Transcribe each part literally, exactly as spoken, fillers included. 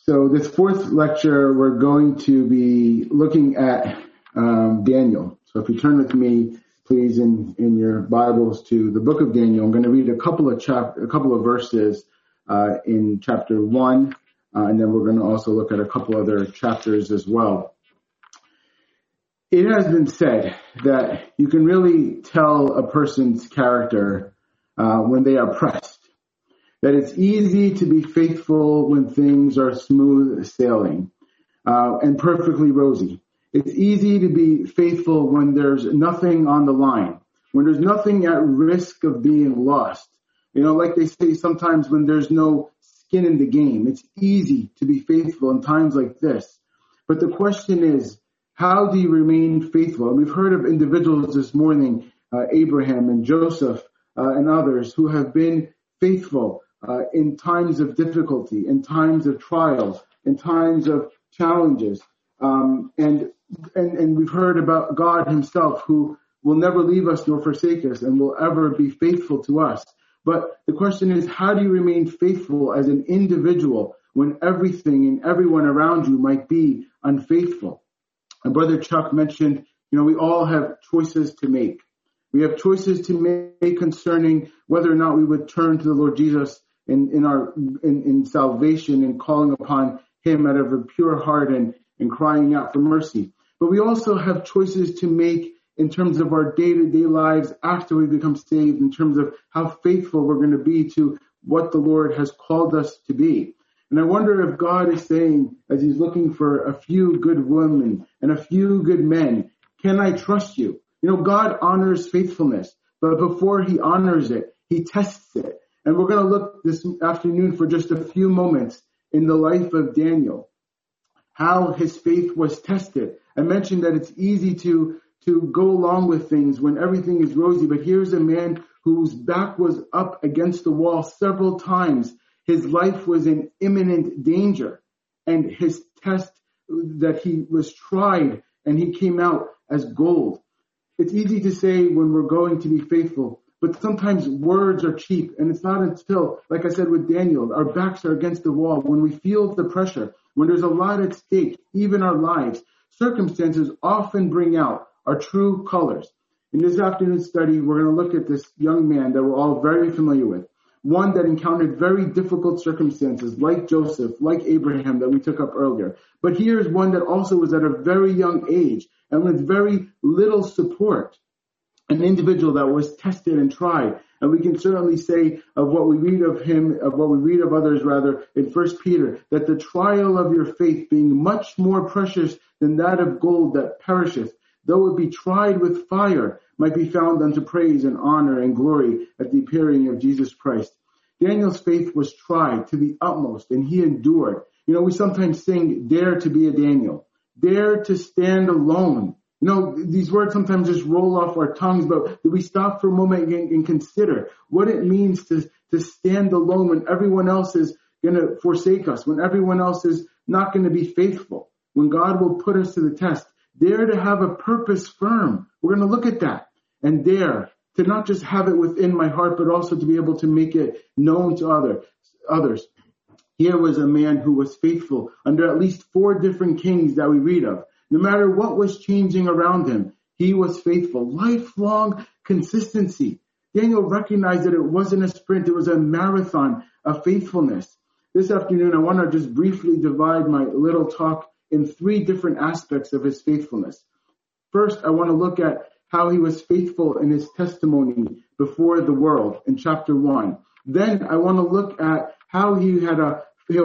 So this fourth lecture, we're going to be looking at um, Daniel. So if you turn with me, please, in, in your Bibles to the book of Daniel, I'm going to read a couple of chap- a couple of verses uh, in chapter one, uh, and then we're going to also look at a couple other chapters as well. It has been said that you can really tell a person's character uh, when they are pressed. That it's easy to be faithful when things are smooth sailing uh, and perfectly rosy. It's easy to be faithful when there's nothing on the line, when there's nothing at risk of being lost. You know, like they say sometimes when there's no skin in the game, it's easy to be faithful in times like this. But the question is, how do you remain faithful? And we've heard of individuals this morning, uh, Abraham and Joseph uh, and others who have been faithful Uh, in times of difficulty, in times of trials, in times of challenges. Um, and, and, and we've heard about God himself, who will never leave us nor forsake us and will ever be faithful to us. But the question is, how do you remain faithful as an individual when everything and everyone around you might be unfaithful? And Brother Chuck mentioned, you know, we all have choices to make. We have choices to make concerning whether or not we would turn to the Lord Jesus in, in our in, in salvation and calling upon him out of a pure heart and, and crying out for mercy. But we also have choices to make in terms of our day-to-day lives after we become saved, in terms of how faithful we're going to be to what the Lord has called us to be. And I wonder if God is saying, as he's looking for a few good women and a few good men, can I trust you? You know, God honors faithfulness, but before he honors it, he tests it. And we're going to look this afternoon for just a few moments in the life of Daniel, how his faith was tested. I mentioned that it's easy to, to go along with things when everything is rosy, but here's a man whose back was up against the wall several times. His life was in imminent danger, and his test that he was tried and he came out as gold. It's easy to say when we're going to be faithful, but sometimes words are cheap, and it's not until, like I said with Daniel, our backs are against the wall, when we feel the pressure, when there's a lot at stake, even our lives, circumstances often bring out our true colors. In this afternoon's study, we're going to look at this young man that we're all very familiar with, one that encountered very difficult circumstances, like Joseph, like Abraham that we took up earlier. But here's one that also was at a very young age and with very little support. An individual that was tested and tried. And we can certainly say of what we read of him, of what we read of others rather, in First Peter, that the trial of your faith being much more precious than that of gold that perisheth, though it be tried with fire, might be found unto praise and honor and glory at the appearing of Jesus Christ. Daniel's faith was tried to the utmost, and he endured. You know, we sometimes sing, dare to be a Daniel, dare to stand alone. You know, these words sometimes just roll off our tongues, but do we stop for a moment and, and consider what it means to, to stand alone when everyone else is going to forsake us, when everyone else is not going to be faithful, when God will put us to the test? Dare to have a purpose firm. We're going to look at that, and dare to not just have it within my heart, but also to be able to make it known to other, others. Here was a man who was faithful under at least four different kings that we read of. No matter what was changing around him, he was faithful. Lifelong consistency. Daniel recognized that it wasn't a sprint, it was a marathon of faithfulness. This afternoon, I want to just briefly divide my little talk in three different aspects of his faithfulness. First, I want to look at how he was faithful in his testimony before the world in chapter one. Then I want to look at how he had a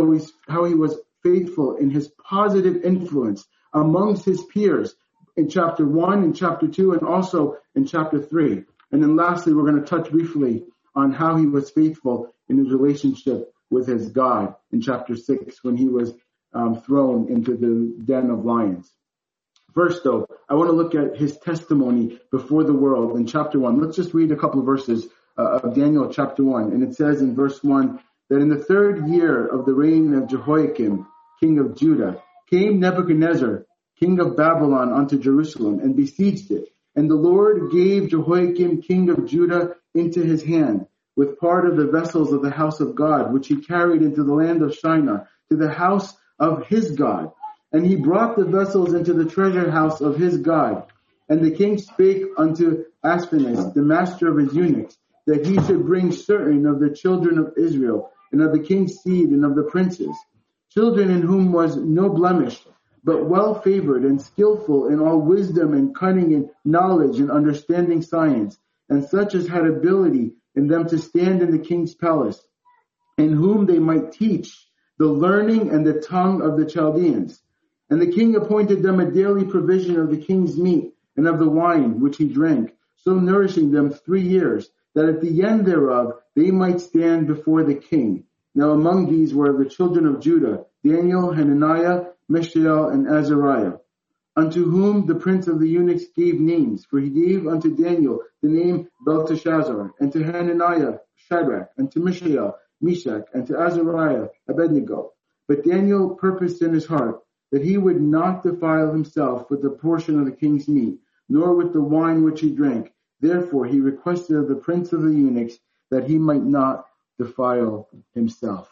how he was faithful in his positive influence amongst his peers in chapter one, in chapter two, and also in chapter three. And then lastly, we're going to touch briefly on how he was faithful in his relationship with his God in chapter six, when he was um, thrown into the den of lions. First, though, I want to look at his testimony before the world in chapter one. Let's just read a couple of verses uh, of Daniel chapter one. And it says in verse one that in the third year of the reign of Jehoiakim, king of Judah, came Nebuchadnezzar, king of Babylon, unto Jerusalem, and besieged it. And the Lord gave Jehoiakim, king of Judah, into his hand, with part of the vessels of the house of God, which he carried into the land of Shinar, to the house of his God. And he brought the vessels into the treasure house of his God. And the king spake unto Ashpenaz, the master of his eunuchs, that he should bring certain of the children of Israel, and of the king's seed, and of the princes, children in whom was no blemish, but well favored and skillful in all wisdom and cunning and knowledge and understanding science, and such as had ability in them to stand in the king's palace, in whom they might teach the learning and the tongue of the Chaldeans. And the king appointed them a daily provision of the king's meat and of the wine which he drank, so nourishing them three years, that at the end thereof they might stand before the king. Now among these were the children of Judah, Daniel, Hananiah, Mishael, and Azariah, unto whom the prince of the eunuchs gave names. For he gave unto Daniel the name Belteshazzar, and to Hananiah Shadrach, and to Mishael Meshach, and to Azariah Abednego. But Daniel purposed in his heart that he would not defile himself with the portion of the king's meat, nor with the wine which he drank. Therefore he requested of the prince of the eunuchs that he might not defile himself.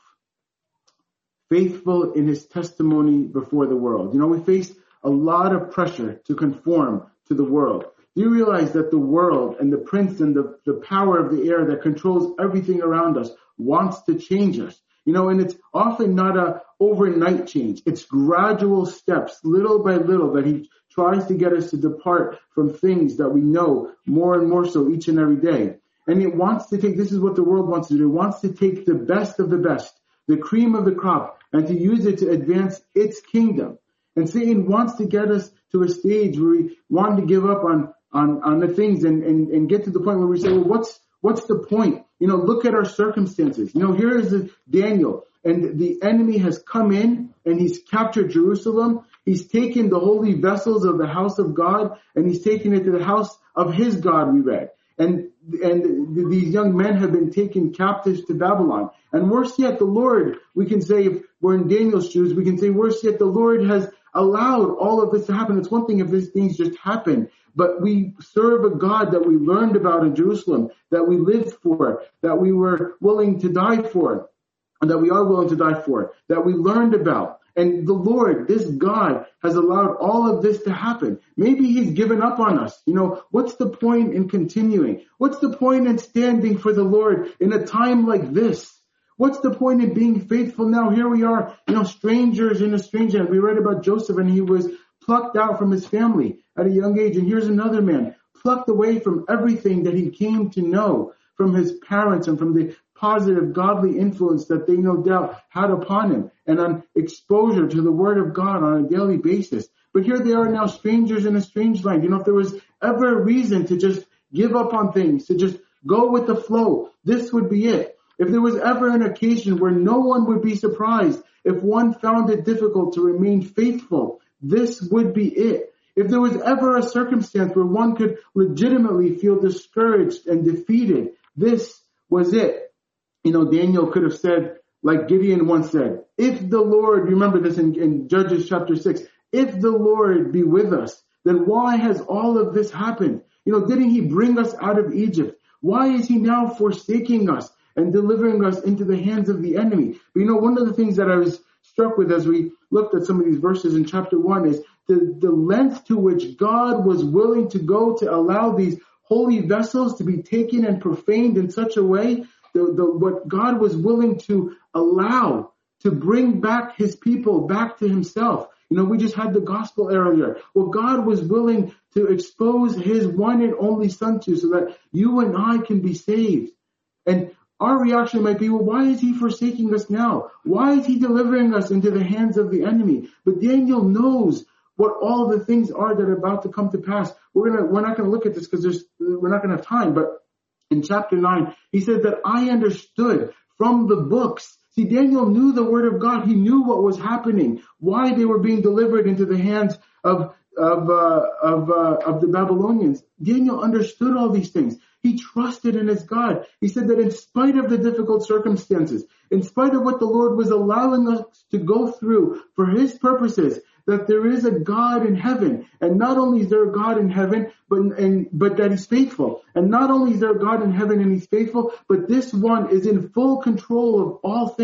Faithful in his testimony before the world. You know, we face a lot of pressure to conform to the world. Do you realize that the world and the prince and the, the power of the air that controls everything around us wants to change us? You know, and it's often not a overnight change. It's gradual steps, little by little, that he tries to get us to depart from things that we know more and more so each and every day. And it wants to take, this is what the world wants to do. It wants to take the best of the best, the cream of the crop, and to use it to advance its kingdom. And Satan wants to get us to a stage where we want to give up on, on, on the things and, and, and get to the point where we say, well, what's, what's the point? You know, look at our circumstances. You know, here is Daniel, and the enemy has come in and he's captured Jerusalem. He's taken the holy vessels of the house of God and he's taken it to the house of his God, we read. And, and these young men have been taken captives to Babylon. And worse yet, the Lord, we can say, if we're in Daniel's shoes, we can say worse yet, the Lord has allowed all of this to happen. It's one thing if these things just happen, but we serve a God that we learned about in Jerusalem, that we lived for, that we were willing to die for, and that we are willing to die for, that we learned about. And the Lord, this God, has allowed all of this to happen. Maybe he's given up on us. You know, what's the point in continuing? What's the point in standing for the Lord in a time like this? What's the point in being faithful now? Here we are, you know, strangers in a strange land. We read about Joseph, and he was plucked out from his family at a young age. And here's another man plucked away from everything that he came to know, from his parents and from the positive godly influence that they no doubt had upon him, and on exposure to the word of God on a daily basis. But here they are now, strangers in a strange land. You know, if there was ever a reason to just give up on things, to just go with the flow, this would be it. If there was ever an occasion where no one would be surprised if one found it difficult to remain faithful, this would be it. If there was ever a circumstance where one could legitimately feel discouraged and defeated, this was it. You know, Daniel could have said, like Gideon once said, if the Lord, remember this in, in Judges chapter six, if the Lord be with us, then why has all of this happened? You know, didn't he bring us out of Egypt? Why is he now forsaking us and delivering us into the hands of the enemy? But you know, one of the things that I was struck with as we looked at some of these verses in chapter one is the, the length to which God was willing to go to allow these holy vessels to be taken and profaned in such a way. The, the, what God was willing to allow to bring back his people back to himself. You know, we just had the gospel earlier. Well, God was willing to expose his one and only son to, so that you and I can be saved. And our reaction might be, well, why is he forsaking us now? Why is he delivering us into the hands of the enemy? But Daniel knows what all the things are that are about to come to pass. We're gonna, we're not going to look at this because there's, we're not going to have time, but in chapter nine, he said that I understood from the books. See, Daniel knew the word of God. He knew what was happening, why they were being delivered into the hands of of uh, of uh, of the Babylonians. Daniel understood all these things. He trusted in his God. He said that in spite of the difficult circumstances, in spite of what the Lord was allowing us to go through for his purposes, that there is a God in heaven. And not only is there a God in heaven, but and but that he's faithful. And not only is there a God in heaven and he's faithful, but this one is in full control of all things.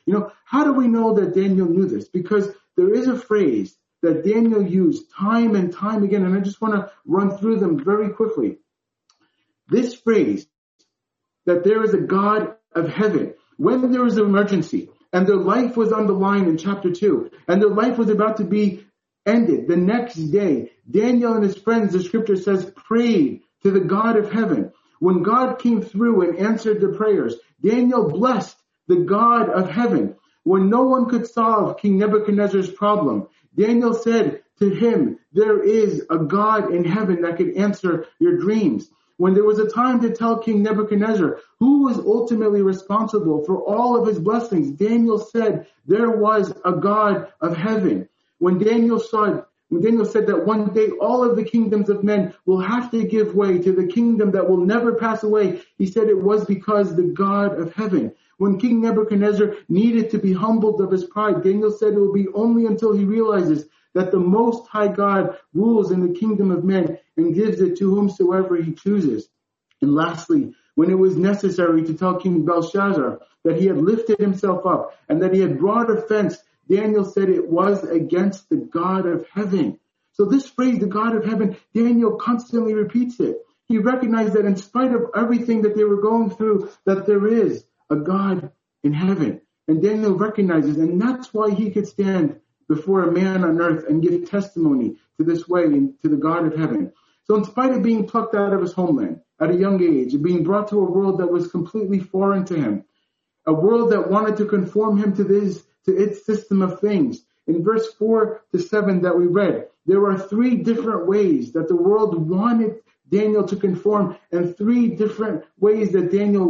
You know, how do we know that Daniel knew this? Because there is a phrase that Daniel used time and time again, and I just want to run through them very quickly. This phrase, that there is a God of heaven, when there was an emergency, and their life was on the line in chapter two, and their life was about to be ended the next day, Daniel and his friends, the scripture says, prayed to the God of heaven. When God came through and answered the prayers, Daniel blessed the God of heaven. When no one could solve King Nebuchadnezzar's problem, Daniel said to him, there is a God in heaven that could answer your dreams. When there was a time to tell King Nebuchadnezzar who was ultimately responsible for all of his blessings, Daniel said there was a God of heaven. When Daniel saw, when Daniel said that one day all of the kingdoms of men will have to give way to the kingdom that will never pass away, he said it was because the God of heaven. When King Nebuchadnezzar needed to be humbled of his pride, Daniel said it will be only until he realizes that the Most High God rules in the kingdom of men and gives it to whomsoever he chooses. And lastly, when it was necessary to tell King Belshazzar that he had lifted himself up and that he had brought offense, Daniel said it was against the God of heaven. So this phrase, the God of heaven, Daniel constantly repeats it. He recognized that in spite of everything that they were going through, that there is a God in heaven. And Daniel recognizes, and that's why he could stand before a man on earth and give testimony to this way and to the God of heaven. So in spite of being plucked out of his homeland at a young age, and being brought to a world that was completely foreign to him, a world that wanted to conform him to this, to its system of things. In verse four to seven that we read, there are three different ways that the world wanted Daniel to conform, and three different ways that Daniel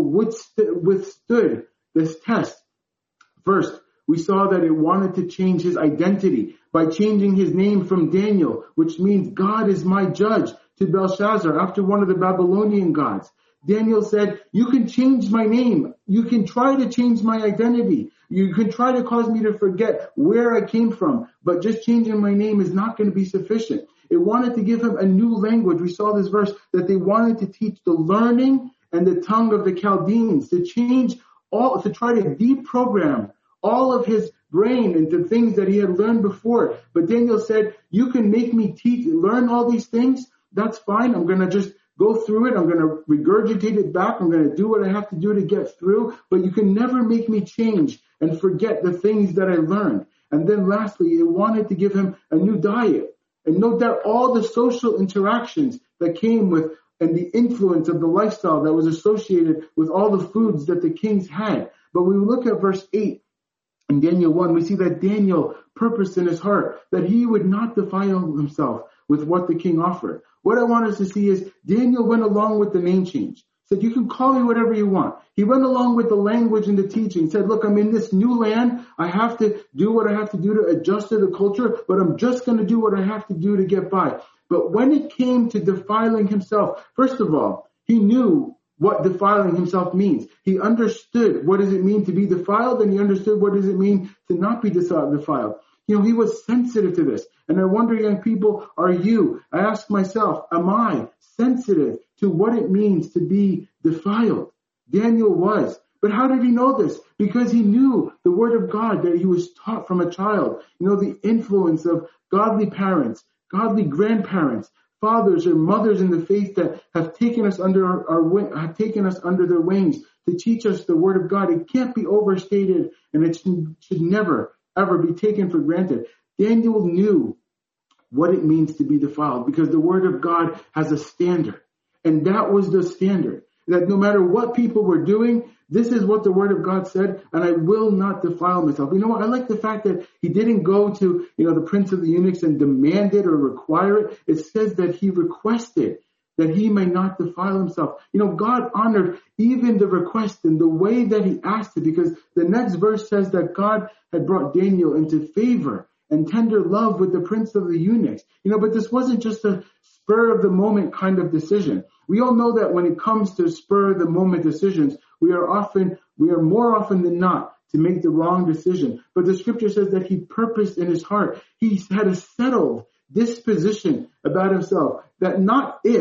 withstood this test. First, we saw that it wanted to change his identity by changing his name from Daniel, which means God is my judge, to Belshazzar, after one of the Babylonian gods. Daniel said, you can change my name. You can try to change my identity. You can try to cause me to forget where I came from, but just changing my name is not going to be sufficient. It wanted to give him a new language. We saw this verse that they wanted to teach the learning and the tongue of the Chaldeans, to change all, to try to deprogram all of his brain into things that he had learned before. But Daniel said, you can make me teach, learn all these things. That's fine. I'm going to just go through it. I'm going to regurgitate it back. I'm going to do what I have to do to get through. But you can never make me change and forget the things that I learned. And then lastly, it wanted to give him a new diet. And note that all the social interactions that came with and the influence of the lifestyle that was associated with all the foods that the kings had. But when we look at verse eight in Daniel one, we see that Daniel purposed in his heart that he would not defile himself with what the king offered. What I want us to see is Daniel went along with the name change. Said, you can call me whatever you want. He went along with the language and the teaching. Said, look, I'm in this new land. I have to do what I have to do to adjust to the culture, but I'm just going to do what I have to do to get by. But when it came to defiling himself, first of all, he knew what defiling himself means. He understood what does it mean to be defiled, and he understood what does it mean to not be defiled. You know, he was sensitive to this. And I wonder, young people, are you? I ask myself, am I sensitive to what it means to be defiled? Daniel was. But how did he know this? Because he knew the word of God that he was taught from a child. You know, the influence of godly parents, godly grandparents, fathers or mothers in the faith that have taken us under our, our have taken us under their wings to teach us the word of God. It can't be overstated, and it should, should never, ever be taken for granted. Daniel knew what it means to be defiled because the word of God has a standard. And that was the standard, that no matter what people were doing, this is what the word of God said, and I will not defile myself. You know what? I like the fact that he didn't go to, you know, the prince of the eunuchs and demand it or require it. It says that he requested that he may not defile himself. You know, God honored even the request in the way that he asked it, because the next verse says that God had brought Daniel into favor and tender love with the prince of the eunuchs. You know, but this wasn't just a spur of the moment kind of decision. We all know that when it comes to spur of the moment decisions, we are often, we are more often than not to make the wrong decision. But the scripture says that he purposed in his heart. He had a settled disposition about himself that not if,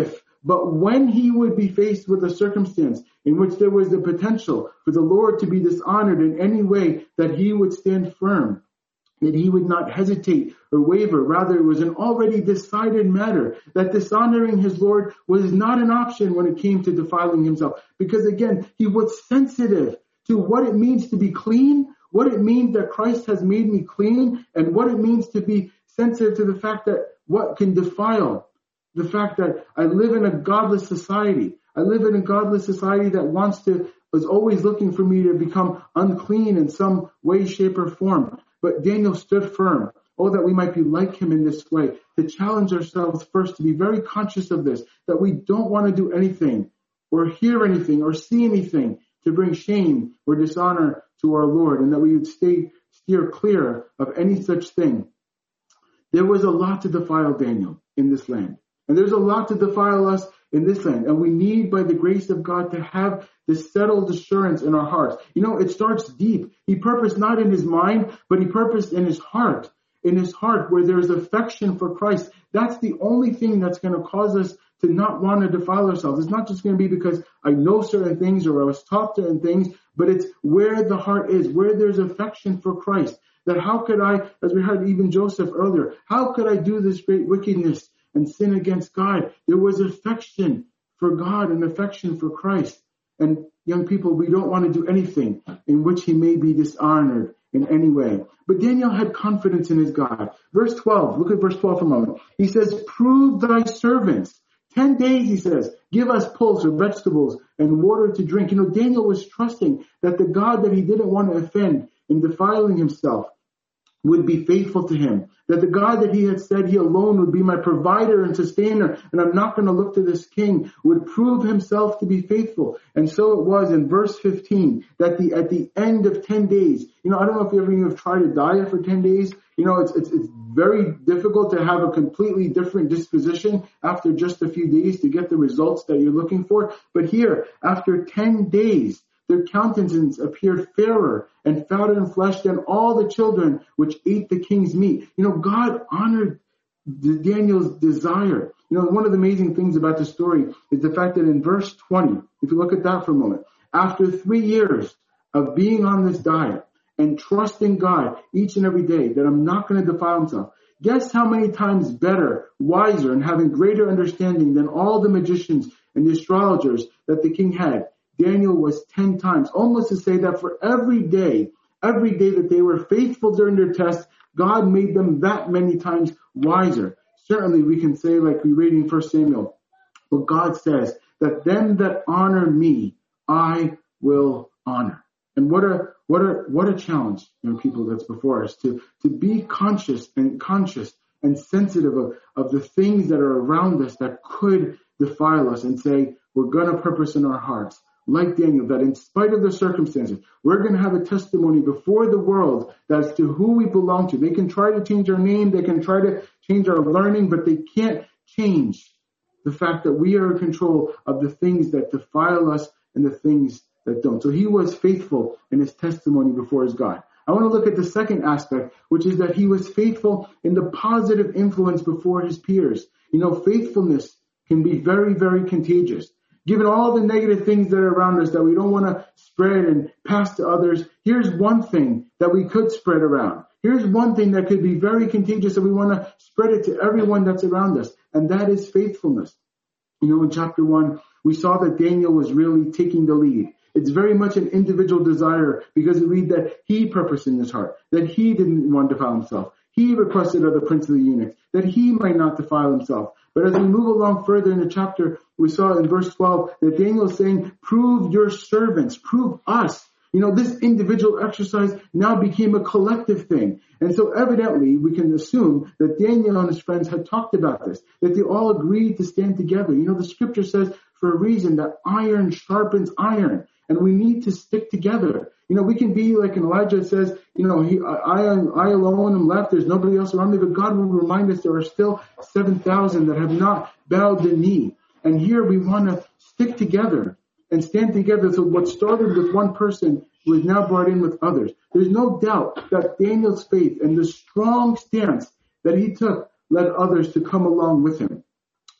But when he would be faced with a circumstance in which there was the potential for the Lord to be dishonored in any way, that he would stand firm, that he would not hesitate or waver. Rather, it was an already decided matter that dishonoring his Lord was not an option when it came to defiling himself. Because again, he was sensitive to what it means to be clean, what it means that Christ has made me clean, and what it means to be sensitive to the fact that what can defile, the fact that I live in a godless society. I live in a godless society that wants to, is always looking for me to become unclean in some way, shape, or form. But Daniel stood firm. Oh, that we might be like him in this way, to challenge ourselves first, to be very conscious of this, that we don't want to do anything or hear anything or see anything to bring shame or dishonor to our Lord, and that we would stay steer clear of any such thing. There was a lot to defile Daniel in this land, and there's a lot to defile us in this land, and we need, by the grace of God, to have this settled assurance in our hearts. You know, it starts deep. He purposed not in his mind, but he purposed in his heart. In his heart, where there is affection for Christ. That's the only thing that's going to cause us to not want to defile ourselves. It's not just going to be because I know certain things or I was taught certain things, but it's where the heart is, where there's affection for Christ. That how could I, as we heard even Joseph earlier, how could I do this great wickedness and sin against God? There was affection for God and affection for Christ. And young people, we don't want to do anything in which he may be dishonored in any way. But Daniel had confidence in his God. Verse twelve, look at verse twelve for a moment. He says, prove thy servants. Ten days, he says, give us pulse or vegetables and water to drink. You know, Daniel was trusting that the God that he didn't want to offend in defiling himself would be faithful to him. That the God that he had said he alone would be my provider and sustainer, and I'm not going to look to this king, would prove himself to be faithful. And so it was in verse fifteen, that the at the end of ten days, you know, I don't know if you ever have tried a diet for ten days. You know, it's, it's, it's very difficult to have a completely different disposition after just a few days to get the results that you're looking for. But here, after ten days, their countenances appeared fairer and fatter in flesh than all the children which ate the king's meat. You know, God honored Daniel's desire. You know, one of the amazing things about the story is the fact that in verse twenty, if you look at that for a moment, after three years of being on this diet and trusting God each and every day that I'm not going to defile himself, guess how many times better, wiser, and having greater understanding than all the magicians and the astrologers that the king had? Daniel was ten times, almost to say that for every day, every day that they were faithful during their test, God made them that many times wiser. Certainly we can say, like we read in First Samuel, but God says that them that honor me, I will honor. And what a what a what a challenge, you know, people that's before us, to to be conscious and conscious and sensitive of, of the things that are around us that could defile us, and say we're going to purpose in our hearts, like Daniel, that in spite of the circumstances, we're going to have a testimony before the world as to who we belong to. They can try to change our name, they can try to change our learning, but they can't change the fact that we are in control of the things that defile us and the things that don't. So he was faithful in his testimony before his God. I want to look at the second aspect, which is that he was faithful in the positive influence before his peers. You know, faithfulness can be very, very contagious. Given all the negative things that are around us that we don't want to spread and pass to others, here's one thing that we could spread around. Here's one thing that could be very contagious, and we want to spread it to everyone that's around us, and that is faithfulness. You know, in chapter one, we saw that Daniel was really taking the lead. It's very much an individual desire, because we read that he purposed in his heart, that he didn't want to defile himself. He requested of the prince of the eunuchs that he might not defile himself. But as we move along further in the chapter, we saw in verse twelve that Daniel is saying, prove your servants, prove us. You know, this individual exercise now became a collective thing. And so evidently we can assume that Daniel and his friends had talked about this, that they all agreed to stand together. You know, the scripture says for a reason that iron sharpens iron, and we need to stick together. You know, we can be like in Elijah says, you know, he, I, I alone am left. There's nobody else around me. But God will remind us there are still seven thousand that have not bowed the knee. And here we want to stick together and stand together. So what started with one person was now brought in with others. There's no doubt that Daniel's faith and the strong stance that he took led others to come along with him.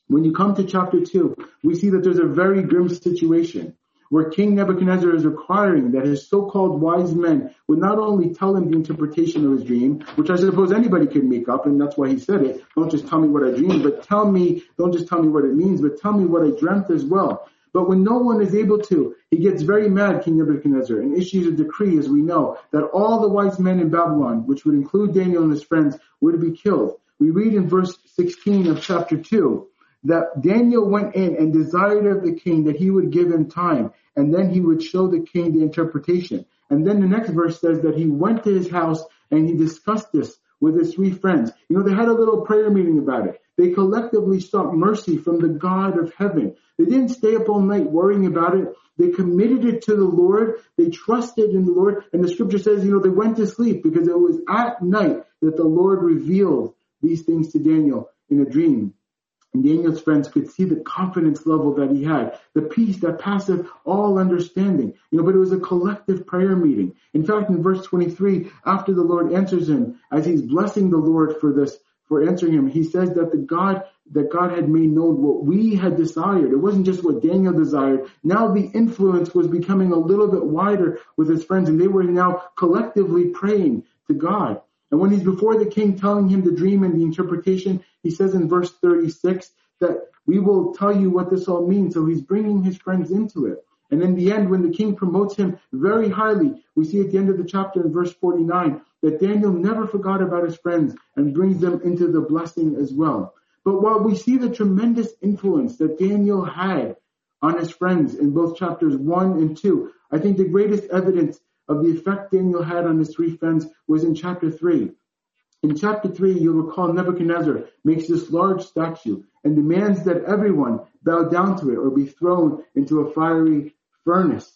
When you come to chapter two, we see that there's a very grim situation where King Nebuchadnezzar is requiring that his so-called wise men would not only tell him the interpretation of his dream, which I suppose anybody could make up, and that's why he said it. Don't just tell me what I dreamed, but tell me, don't just tell me what it means, but tell me what I dreamt as well. But when no one is able to, he gets very mad, King Nebuchadnezzar, and issues a decree, as we know, that all the wise men in Babylon, which would include Daniel and his friends, would be killed. We read in verse sixteen of chapter two, that Daniel went in and desired of the king that he would give him time, and then he would show the king the interpretation. And then the next verse says that he went to his house and he discussed this with his three friends. You know, they had a little prayer meeting about it. They collectively sought mercy from the God of heaven. They didn't stay up all night worrying about it. They committed it to the Lord. They trusted in the Lord. And the scripture says, you know, they went to sleep because it was at night that the Lord revealed these things to Daniel in a dream. And Daniel's friends could see the confidence level that he had, the peace that passeth all understanding. You know, but it was a collective prayer meeting. In fact, in verse twenty-three, after the Lord answers him, as he's blessing the Lord for this, for answering him, he says that the God, that God had made known what we had desired. It wasn't just what Daniel desired. Now the influence was becoming a little bit wider with his friends, and they were now collectively praying to God. And when he's before the king telling him the dream and the interpretation, he says in verse thirty-six that we will tell you what this all means. So he's bringing his friends into it. And in the end, when the king promotes him very highly, we see at the end of the chapter in verse forty-nine that Daniel never forgot about his friends and brings them into the blessing as well. But while we see the tremendous influence that Daniel had on his friends in both chapters one and two, I think the greatest evidence of the effect Daniel had on his three friends was in chapter three. In chapter three, you'll recall Nebuchadnezzar makes this large statue and demands that everyone bow down to it or be thrown into a fiery furnace.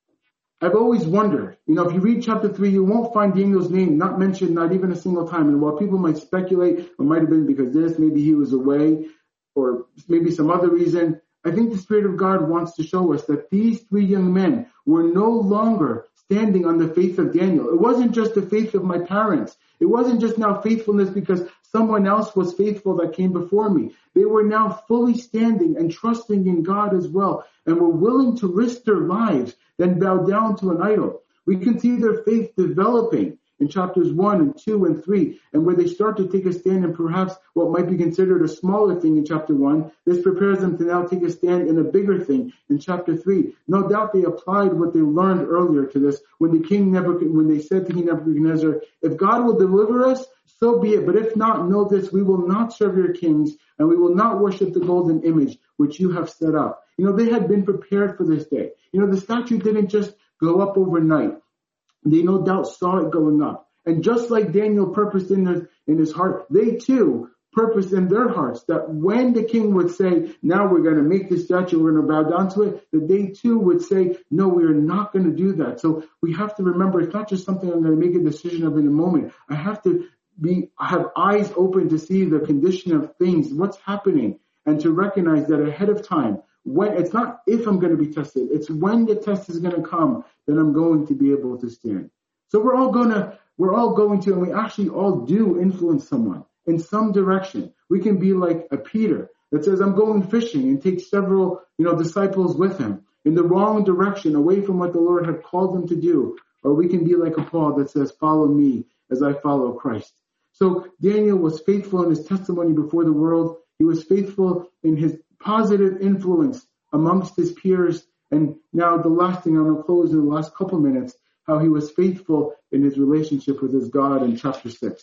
I've always wondered, you know, if you read chapter three, you won't find Daniel's name not mentioned, not even a single time. And while people might speculate, it might have been because this, maybe he was away, or maybe some other reason, I think the Spirit of God wants to show us that these three young men were no longer standing on the faith of Daniel. It wasn't just the faith of my parents. It wasn't just now faithfulness because someone else was faithful that came before me. They were now fully standing and trusting in God as well, and were willing to risk their lives than bow down to an idol. We can see their faith developing in chapters one and two and three, and where they start to take a stand in perhaps what might be considered a smaller thing in chapter one, this prepares them to now take a stand in a bigger thing in chapter three. No doubt they applied what they learned earlier to this when the king Nebuchadnezzar, when they said to King Nebuchadnezzar, if God will deliver us, so be it. But if not, know this, we will not serve your kings, and we will not worship the golden image which you have set up. You know, they had been prepared for this day. You know, the statue didn't just go up overnight. They no doubt saw it going up. And just like Daniel purposed in his, in his heart, they too purposed in their hearts that when the king would say, now we're going to make this statue, we're going to bow down to it, that they too would say, no, we are not going to do that. So we have to remember, it's not just something I'm going to make a decision of in a moment. I have to be have eyes open to see the condition of things, what's happening, and to recognize that ahead of time, when it's not if I'm going to be tested, it's when the test is going to come that I'm going to be able to stand. So we're all going to, we're all going to, and we actually all do influence someone in some direction. We can be like a Peter that says, I'm going fishing, and takes several, you know, disciples with him in the wrong direction, away from what the Lord had called them to do. Or we can be like a Paul that says, follow me as I follow Christ. So Daniel was faithful in his testimony before the world. He was faithful in his positive influence amongst his peers. And now the last thing I'm going to close in the last couple minutes, how he was faithful in his relationship with his God in chapter six.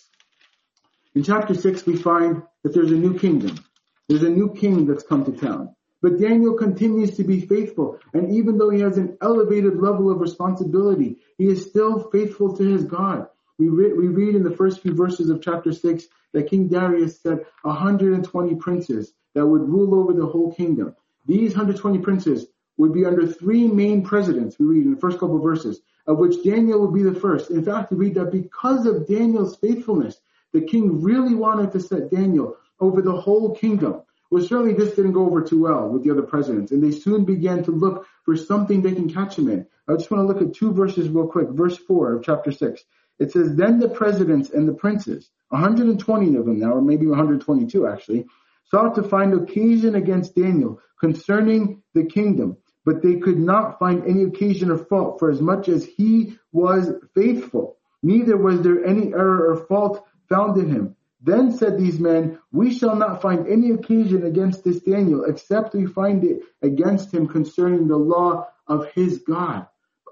In chapter six, we find that there's a new kingdom. There's a new king that's come to town. But Daniel continues to be faithful. And even though he has an elevated level of responsibility, he is still faithful to his God. We, re- we read in the first few verses of chapter six that King Darius said one hundred twenty princes that would rule over the whole kingdom. These one hundred twenty princes would be under three main presidents, we read in the first couple of verses, of which Daniel would be the first. In fact, we read that because of Daniel's faithfulness, the king really wanted to set Daniel over the whole kingdom. Well, certainly this didn't go over too well with the other presidents, and they soon began to look for something they can catch him in. I just want to look at two verses real quick. Verse four of chapter six. It says, then the presidents and the princes, one hundred twenty of them now, or maybe one hundred twenty-two actually, sought to find occasion against Daniel concerning the kingdom, but they could not find any occasion or fault, for as much as he was faithful, neither was there any error or fault found in him. Then said these men, we shall not find any occasion against this Daniel, except we find it against him concerning the law of his God.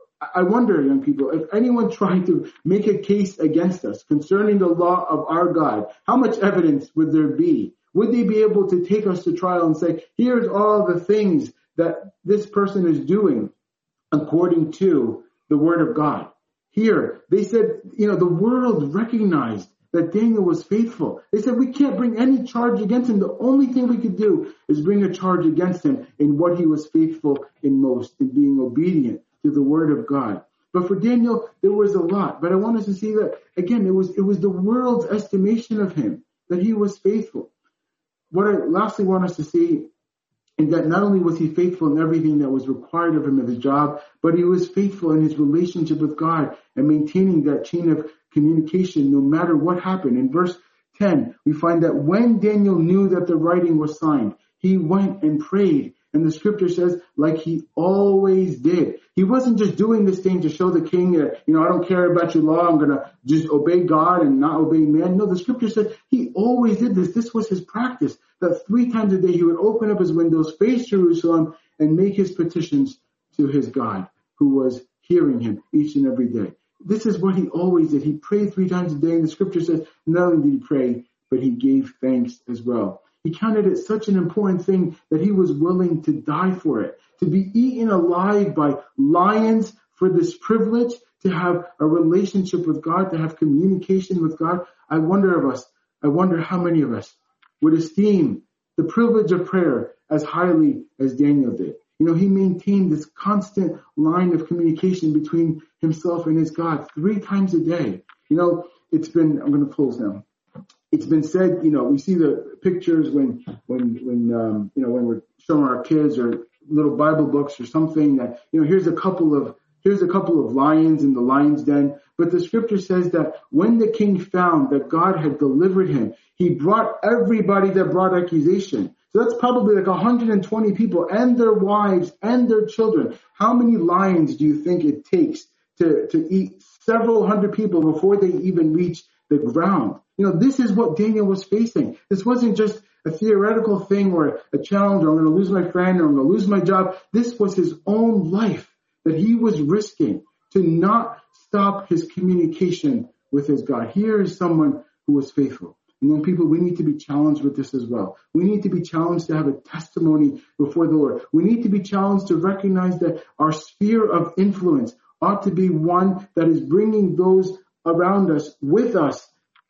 I wonder, young people, if anyone tried to make a case against us concerning the law of our God, how much evidence would there be? Would they be able to take us to trial and say, here's all the things that this person is doing according to the word of God? Here, they said, you know, the world recognized that Daniel was faithful. They said, we can't bring any charge against him. The only thing we could do is bring a charge against him in what he was faithful in most, in being obedient to the word of God. But for Daniel, there was a lot. But I want us to see that, again, it was it was the world's estimation of him, that he was faithful. What I lastly want us to see is that not only was he faithful in everything that was required of him at his job, but he was faithful in his relationship with God and maintaining that chain of communication no matter what happened. In verse ten, we find that when Daniel knew that the writing was signed, he went and prayed. And the scripture says, like he always did. He wasn't just doing this thing to show the king that, you know, I don't care about your law. I'm going to just obey God and not obey man. No, the scripture said he always did this. This was his practice, that three times a day he would open up his windows, face Jerusalem, and make his petitions to his God, who was hearing him each and every day. This is what he always did. He prayed three times a day. And the scripture says not only did he pray, but he gave thanks as well. He counted it such an important thing that he was willing to die for it, to be eaten alive by lions for this privilege, to have a relationship with God, to have communication with God. I wonder of us, I wonder how many of us would esteem the privilege of prayer as highly as Daniel did. You know, he maintained this constant line of communication between himself and his God three times a day. You know, it's been, I'm going to close now. It's been said, you know, we see the pictures when, when, when, um, you know, when we're showing our kids or little Bible books or something that, you know, here's a couple of, here's a couple of lions in the lion's den. But the scripture says that when the king found that God had delivered him, he brought everybody that brought accusation. So that's probably like one hundred twenty people and their wives and their children. How many lions do you think it takes to, to eat several hundred people before they even reach the ground? You know, this is what Daniel was facing. This wasn't just a theoretical thing or a challenge, or I'm going to lose my friend, or I'm going to lose my job. This was his own life that he was risking to not stop his communication with his God. Here is someone who was faithful. And young people, we need to be challenged with this as well. We need to be challenged to have a testimony before the Lord. We need to be challenged to recognize that our sphere of influence ought to be one that is bringing those around us with us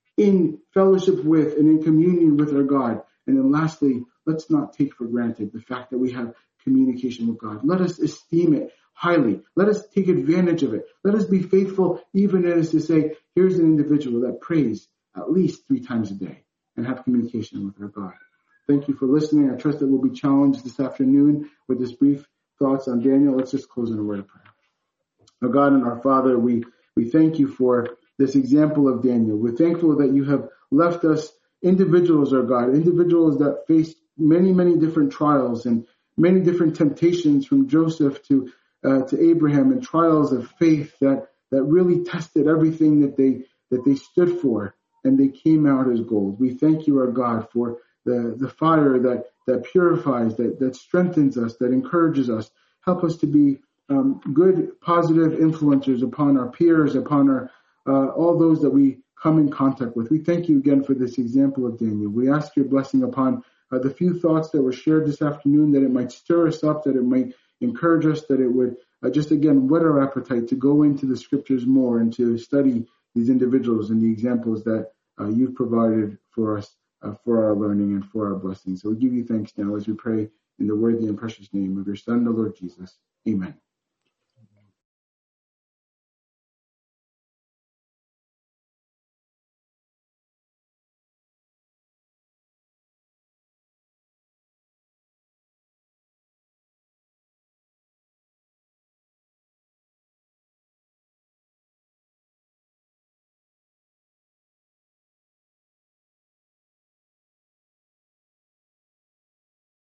in fellowship with and in communion with our God. And then lastly, let's not take for granted the fact that we have communication with God. Let us esteem it highly. Let us take advantage of it. Let us be faithful even as to say, here's an individual that prays at least three times a day and have communication with our God. Thank you for listening. I trust that we'll be challenged this afternoon with this brief thoughts on Daniel. Let's just close in a word of prayer. Our God and our Father, we, we thank you for this example of Daniel. We're thankful that you have left us individuals, our God, individuals that faced many, many different trials and many different temptations, from Joseph to uh, to Abraham, and trials of faith that that really tested everything that they that they stood for, and they came out as gold. We thank you, our God, for the the fire that that purifies, that that strengthens us, that encourages us. Help us to be um, good, positive influencers upon our peers, upon our Uh, all those that we come in contact with. We thank you again for this example of Daniel. We ask your blessing upon uh, the few thoughts that were shared this afternoon, that it might stir us up, that it might encourage us, that it would uh, just again whet our appetite to go into the scriptures more and to study these individuals and the examples that uh, you've provided for us uh, for our learning and for our blessing. So we give you thanks now as we pray in the worthy and precious name of your Son, the Lord Jesus. Amen.